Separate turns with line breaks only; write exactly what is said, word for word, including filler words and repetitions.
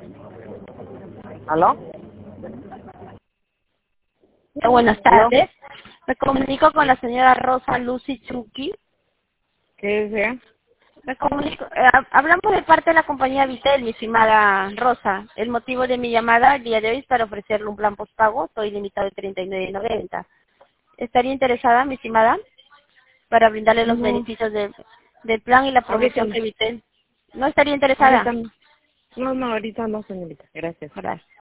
¿Aló?
Eh, Buenas tardes. Me comunico con la señora Rosa Lucy Chucky.
¿Qué desea?
Me comunico, eh, hab- hablamos de parte de la compañía Vitel, mi estimada Rosa. El motivo de mi llamada el día de hoy es para ofrecerle un plan postpago, soy limitado de treinta y nueve noventa. ¿Estaría interesada, mi estimada, para brindarle los
No,
beneficios de- del plan y la
ahorita
promoción
no.
que Vitel? ¿No estaría interesada?
Ahorita no. No, no, ahorita no, señorita. Gracias.
Gracias.